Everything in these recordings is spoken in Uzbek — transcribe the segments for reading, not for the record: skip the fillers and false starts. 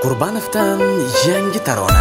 Qurbanovdan yangi tarona.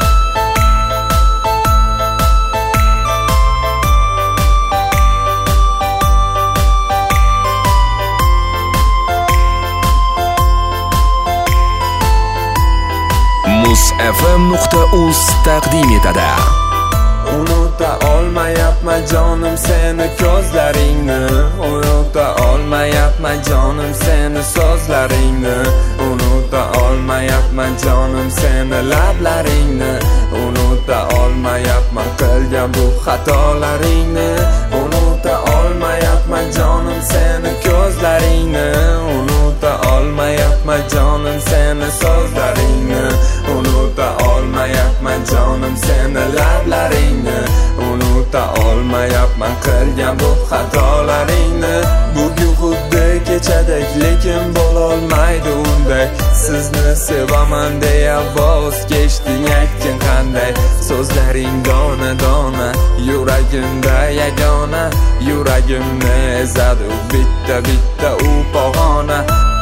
musfm.uz taqdim etadi. Unuta olmayapman jonim seni ko'zlaringni, unuta olmayapman jonim seni so'zlaringni, unuta olmayapman jonim seni lablaringni, unuta olmayapman qilgan bu xatolaringni, unuta olmayapman jonim seni ko'zlaringni, unuta olmayapman jonim seni so'zlaringni, unuta olmayapman jonim seni lablaringni, unuta olmayapman qilgan bu xatolaringni. Bugun xuddi kechadek, lekin bo'lolmaydi unday. Sizni sevaman deya voz kechding, aytgin qanday. So'zlaring dona dona, yuragimda yagona, yuragimni ezadi bitta bitta u pog'ona.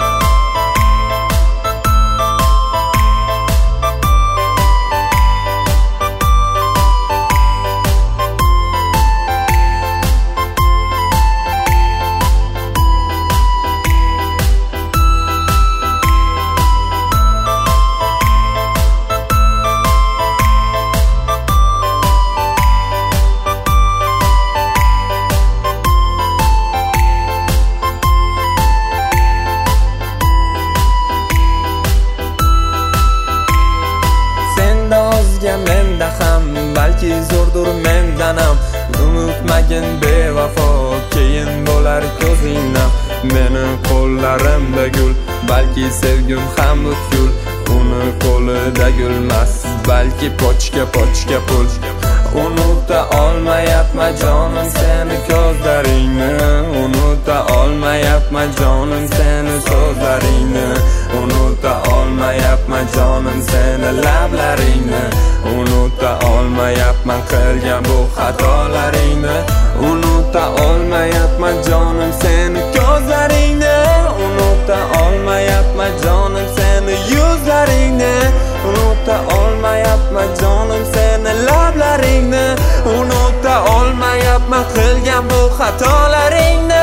Menda ham balki zo'rdur mendan ham, unutmagin bevafo, keyin bo'lar ko'zingdan. Meni qo'llarimda gul, balki sevgim ham butkul, uni qo'lida gulmas, balki pochka pochka pul. Unuta olmayapman jonim seni ko'zlaringni, unuta olmayapman jonim seni so'zlaringni, unuta olmayapman jonim seni lablaringni, unuta olmayapman qilgan bu xatolaringni, unuta olmayapman jonim seni ko'zlaringni, unuta olmayapman jonim seni yuzlaringni, unuta olmayapman jonim seni lablaringni, unuta olmayapman qilgan bu xatolaringni.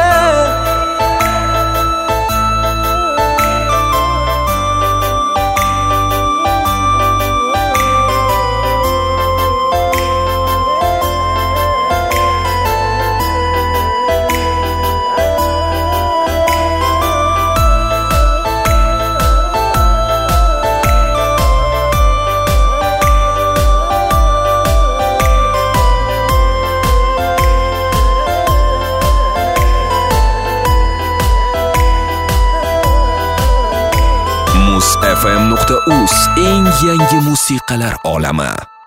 musfm.uz eng yangi musiqalar olami.